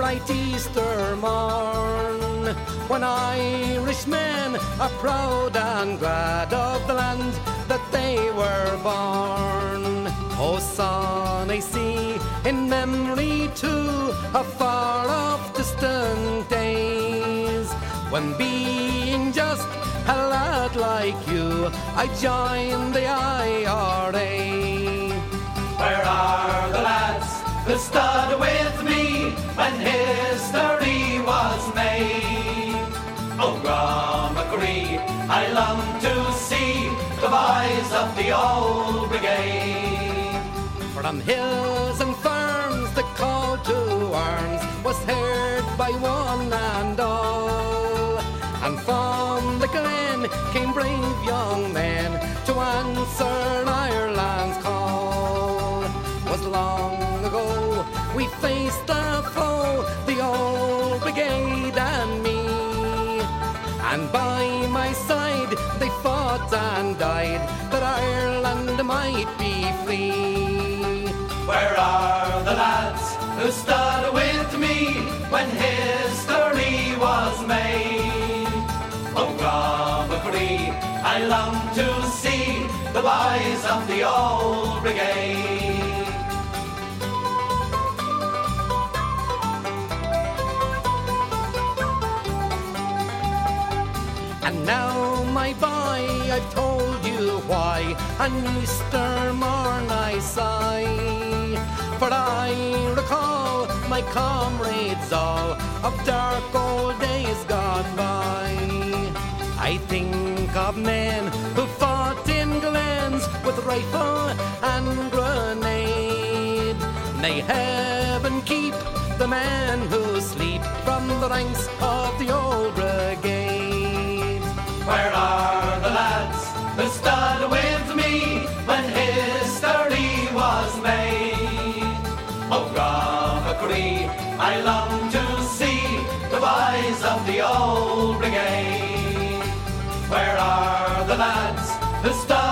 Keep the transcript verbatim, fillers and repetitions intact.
bright Easter morn, when Irishmen are proud and glad of the land that they were born. Oh, son, I see in memory too of far-off distant days, when being just a lad like you, I joined the I R A. Where are the lads who stood with me when history was made? Oh, Grammacree, I long to see the boys of the old brigade. From hills and farms the call to arms was heard by one and all, and from the glen came brave young men to answer Ireland's call. Was long ago we faced the foe, the old brigade and me, and by my side they fought and died that Ireland might be free. Where are the lads who stood with me when history was made? Oh, Grammacree, I long to see the boys of the old brigade. And now, my boy, I've told you why on Easter morn I sigh, for I recall my comrades all of dark old days gone by. I think of men who fought in glens with rifle and grenade. May heaven keep the men who sleep from the ranks of the old brigade. Where are the lads who stood with me when history was made? Oh, Grammacree, I long to see the boys of the old brigade. Where are the lads who stood